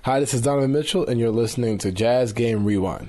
Hi, this is Donovan Mitchell, and you're listening to Jazz Game Rewind.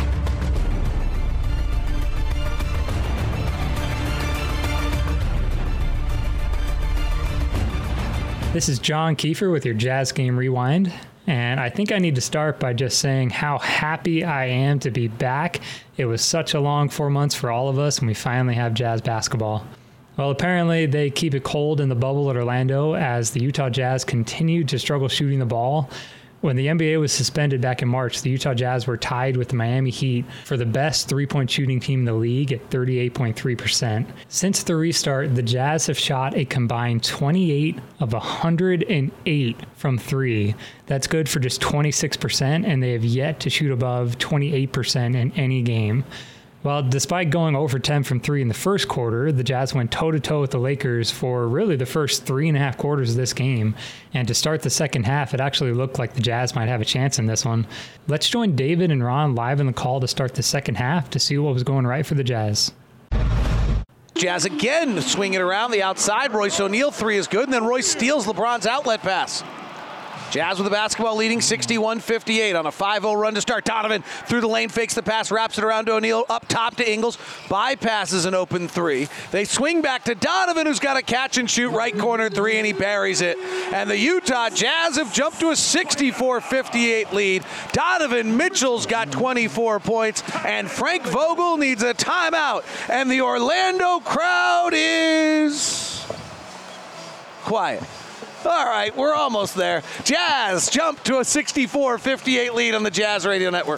This is John Kiefer with your Jazz Game Rewind, and I think I need to start by just saying how happy I am to be back. It was such a long 4 months for all of us, and we finally have Jazz basketball. Well, apparently they keep it cold in the bubble at Orlando as the Utah Jazz continued to struggle shooting the ball. When the NBA was suspended back in March, the Utah Jazz were tied with the Miami Heat for the best three-point shooting team in the league at 38.3%. Since the restart, the Jazz have shot a combined 28 of 108 from three. That's good for just 26%, and they have yet to shoot above 28% in any game. Well, despite going 0 for 10 from three in the first quarter, the Jazz went toe-to-toe with the Lakers for really the first 3.5 quarters of this game. And to start the second half, it actually looked like the Jazz might have a chance in this one. Let's join David and Ron live in the call to start the second half to see what was going right for the Jazz. Jazz again swinging around the outside. Royce O'Neal, three is good, and then Royce steals LeBron's outlet pass. Jazz with the basketball leading 61-58 on a 5-0 run to start. Donovan through the lane, fakes the pass, wraps it around to O'Neal, up top to Ingles, bypasses an open three. They swing back to Donovan, who's got a catch and shoot right corner three, and he buries it. And the Utah Jazz have jumped to a 64-58 lead. Donovan Mitchell's got 24 points, and Frank Vogel needs a timeout. And the Orlando crowd is quiet. All right, we're almost there. Jazz jump to a 64-58 lead on the Jazz Radio Network.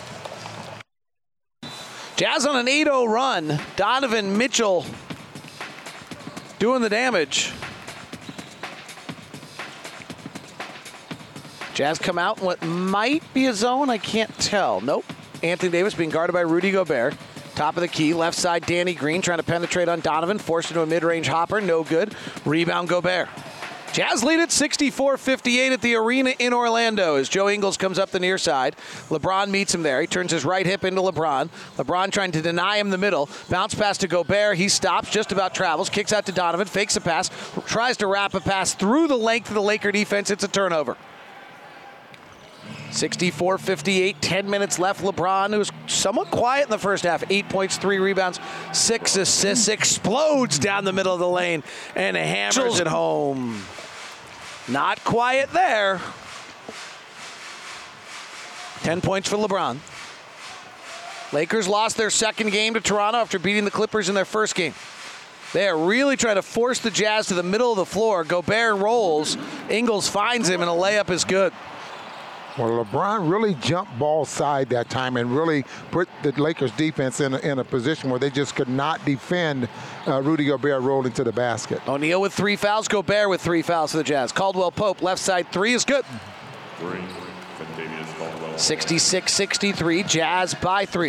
Jazz on an 8-0 run. Donovan Mitchell doing the damage. Jazz come out in what might be a zone. I can't tell. Nope. Anthony Davis being guarded by Rudy Gobert. Top of the key, left side, Danny Green trying to penetrate on Donovan. Forced into a mid-range hopper. No good. Rebound Gobert. Jazz lead at 64-58 at the arena in Orlando as Joe Ingles comes up the near side. LeBron meets him there. He turns his right hip into LeBron. LeBron trying to deny him the middle. Bounce pass to Gobert. He stops, just about travels. Kicks out to Donovan. Fakes a pass. Tries to wrap a pass through the length of the Laker defense. It's a turnover. 64-58, 10 minutes left. LeBron, who was somewhat quiet in the first half, 8 points, 3 rebounds, 6 assists, explodes down the middle of the lane and hammers it home. Not quiet there. 10 points for LeBron. Lakers lost their second game to Toronto after beating the Clippers in their first game. They are really trying to force the Jazz to the middle of the floor. Gobert rolls. Ingles finds him, and a layup is good. Well, LeBron really jumped ball side that time and really put the Lakers defense in a position where they just could not defend Rudy Gobert rolling to the basket. O'Neal with 3 fouls, Gobert with 3 fouls for the Jazz. Caldwell Pope, left side, 3 is good. 66-63, Jazz by 3.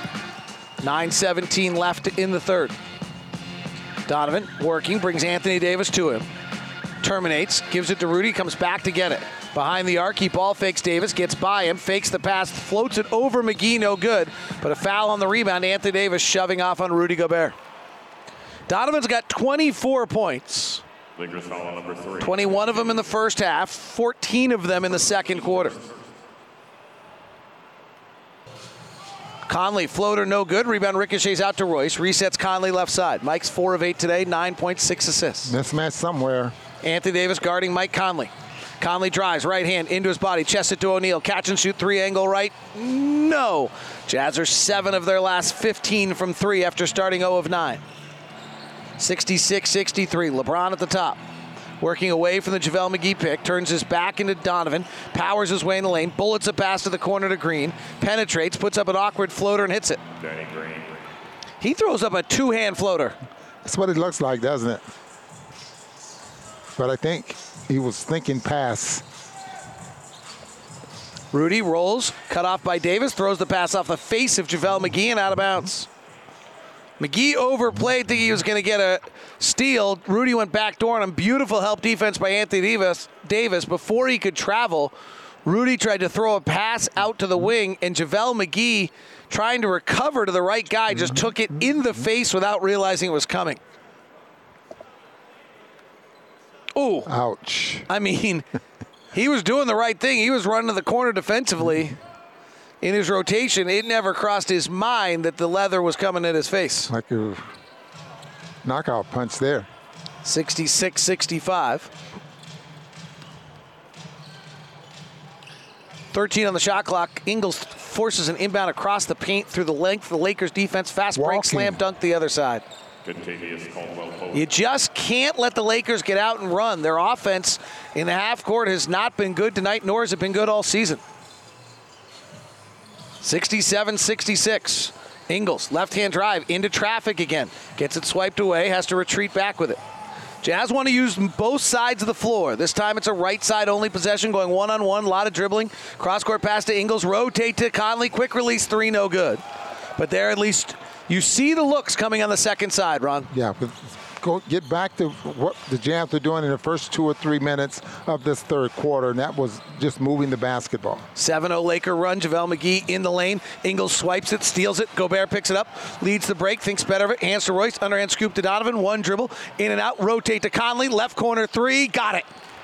9:17 left in the third. Donovan working, brings Anthony Davis to him. Terminates, gives it to Rudy, comes back to get it. Behind the arc, he ball fakes Davis, gets by him, fakes the pass, floats it over McGee, no good. But a foul on the rebound, Anthony Davis shoving off on Rudy Gobert. Donovan's got 24 points. Lakers foul on number 3. 21 of them in the first half, 14 of them in the second quarter. Conley, floater, no good. Rebound ricochets out to Royce. Resets Conley left side. Mike's 4 of 8 today, 9.6 assists. Mismatch somewhere. Anthony Davis guarding Mike Conley. Conley drives, right hand into his body, chest it to O'Neal. Catch and shoot 3 angle right. No. Jazz are 7 of their last 15 from 3 after starting 0 of 9. 66-63. LeBron at the top. Working away from the JaVale McGee pick. Turns his back into Donovan. Powers his way in the lane. Bullets a pass to the corner to Green. Penetrates, puts up an awkward floater and hits it. Danny Green. He throws up a 2-hand floater. That's what it looks like, doesn't it? But I think he was thinking pass. Rudy rolls, cut off by Davis, throws the pass off the face of JaVale McGee and out of bounds. McGee overplayed, thinking he was going to get a steal. Rudy went backdoor on him. Beautiful help defense by Anthony Davis. Before he could travel, Rudy tried to throw a pass out to the wing, and JaVale McGee, trying to recover to the right guy, just took it in the face without realizing it was coming. Ooh. Ouch. I mean, He was doing the right thing. He was running to the corner defensively in his rotation. It never crossed his mind that the leather was coming at his face. Like a knockout punch there. 66-65. 13 on the shot clock. Ingles forces an inbound across the paint through the length of the Lakers defense. Fast break, slam dunk the other side. You just can't let the Lakers get out and run. Their offense in the half court has not been good tonight, nor has it been good all season. 67-66. Ingles, left-hand drive into traffic again. Gets it swiped away, has to retreat back with it. Jazz want to use both sides of the floor. This time it's a right side only possession, going one-on-one, a lot of dribbling. Cross-court pass to Ingles, rotate to Conley, quick release three, no good. But there at least you see the looks coming on the second side, Ron. Yeah, but get back to what the Jazz were doing in the first 2 or 3 minutes of this third quarter, and that was just moving the basketball. 7-0 Laker run. JaVale McGee in the lane. Ingles swipes it, steals it. Gobert picks it up, leads the break, thinks better of it. Hands to Royce, underhand scoop to Donovan. One dribble, in and out, rotate to Conley. Left corner three, got it.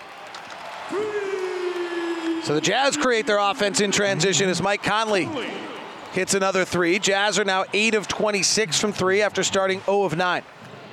So the Jazz create their offense in transition as Mike Conley hits another three. Jazz are now 8 of 26 from three after starting 0 of 9.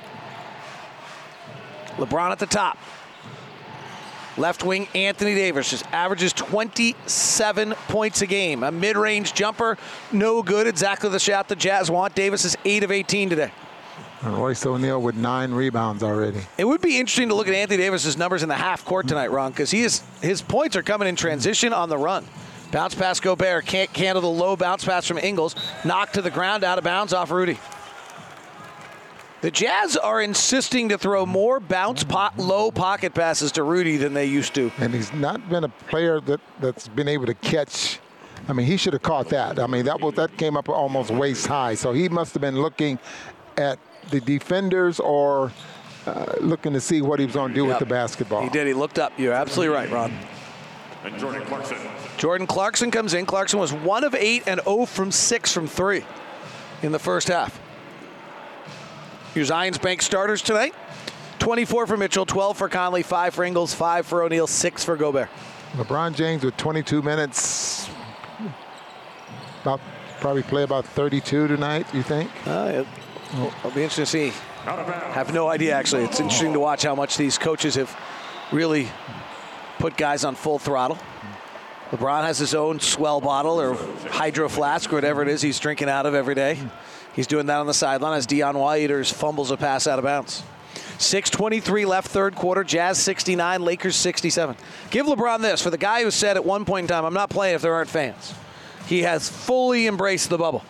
LeBron at the top. Left wing Anthony Davis just averages 27 points a game. A mid-range jumper, no good. Exactly the shot the Jazz want. Davis is 8 of 18 today. And Royce O'Neal with 9 rebounds already. It would be interesting to look at Anthony Davis's numbers in the half court tonight, Ron, because his points are coming in transition on the run. Bounce pass Gobert, can't handle the low bounce pass from Ingles. Knocked to the ground, out of bounds off Rudy. The Jazz are insisting to throw more low pocket passes to Rudy than they used to. And he's not been a player that's been able to catch. I mean, he should have caught that. I mean, that came up almost waist high. So he must have been looking at the defenders or looking to see what he was going to do with the basketball. He did. He looked up. You're absolutely right, Ron. And Jordan Clarkson comes in. Clarkson was 1 of 8 and 0 from 6 from 3 in the first half. Your Zions Bank starters tonight. 24 for Mitchell, 12 for Conley, 5 for Ingles, 5 for O'Neal, 6 for Gobert. LeBron James with 22 minutes. Probably play about 32 tonight, you think? It'll be interesting to see. I have no idea, actually. It's interesting to watch how much these coaches have really put guys on full throttle. LeBron has his own swell bottle or hydro flask or whatever it is he's drinking out of every day. He's doing that on the sideline as Dion Waiters fumbles a pass out of bounds. 6:23 left third quarter. Jazz 69, Lakers 67. Give LeBron this. For the guy who said at one point in time, I'm not playing if there aren't fans. He has fully embraced the bubble.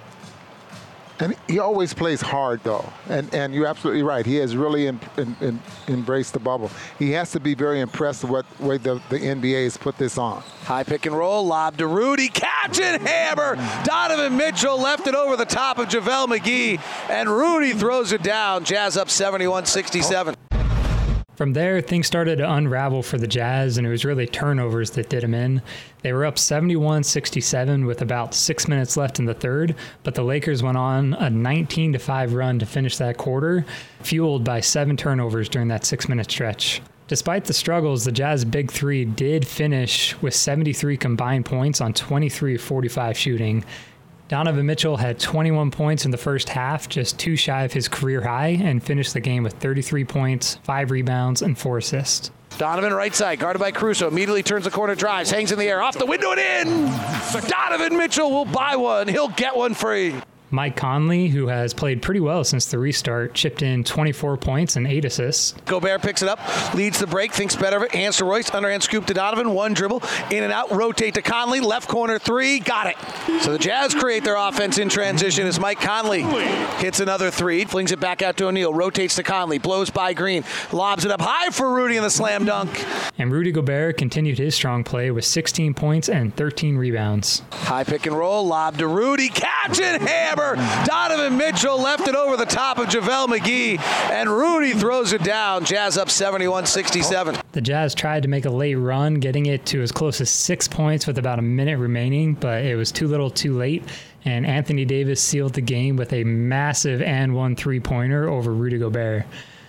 And he always plays hard, though. And you're absolutely right. He has really embraced the bubble. He has to be very impressed with the way the NBA has put this on. High pick and roll, lob to Rudy, catch and hammer. Donovan Mitchell left it over the top of JaVale McGee, and Rudy throws it down. Jazz up 71-67. From there, things started to unravel for the Jazz, and it was really turnovers that did them in. They were up 71-67 with about 6 minutes left in the third, but the Lakers went on a 19-5 run to finish that quarter, fueled by 7 turnovers during that 6-minute stretch. Despite the struggles, the Jazz Big Three did finish with 73 combined points on 23-45 shooting. Donovan Mitchell had 21 points in the first half, just 2 shy of his career high, and finished the game with 33 points, 5 rebounds, and 4 assists. Donovan right side, guarded by Caruso, immediately turns the corner, drives, hangs in the air, off the window and in! Donovan Mitchell will buy one. He'll get one free. Mike Conley, who has played pretty well since the restart, chipped in 24 points and 8 assists. Gobert picks it up, leads the break, thinks better of it, hands to Royce, underhand scoop to Donovan, one dribble, in and out, rotate to Conley, left corner three, got it. So the Jazz create their offense in transition as Mike Conley hits another three, flings it back out to O'Neal, rotates to Conley, blows by Green, lobs it up high for Rudy in the slam dunk. And Rudy Gobert continued his strong play with 16 points and 13 rebounds. High pick and roll, lob to Rudy, catch and hammer. Donovan Mitchell left it over the top of JaVale McGee, and Rudy throws it down. Jazz up 71-67. The Jazz tried to make a late run, getting it to as close as 6 points with about a minute remaining, but it was too little too late, and Anthony Davis sealed the game with a massive and one three-pointer over Rudy Gobert.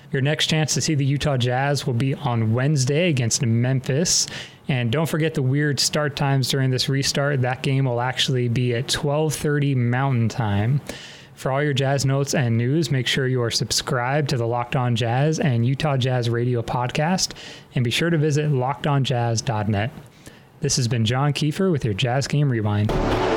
Your next chance to see the Utah Jazz will be on Wednesday against Memphis. And don't forget the weird start times during this restart. That game will actually be at 12:30 Mountain Time. For all your Jazz notes and news, make sure you are subscribed to the Locked On Jazz and Utah Jazz Radio podcast, and be sure to visit lockedonjazz.net. This has been John Kiefer with your Jazz Game Rewind.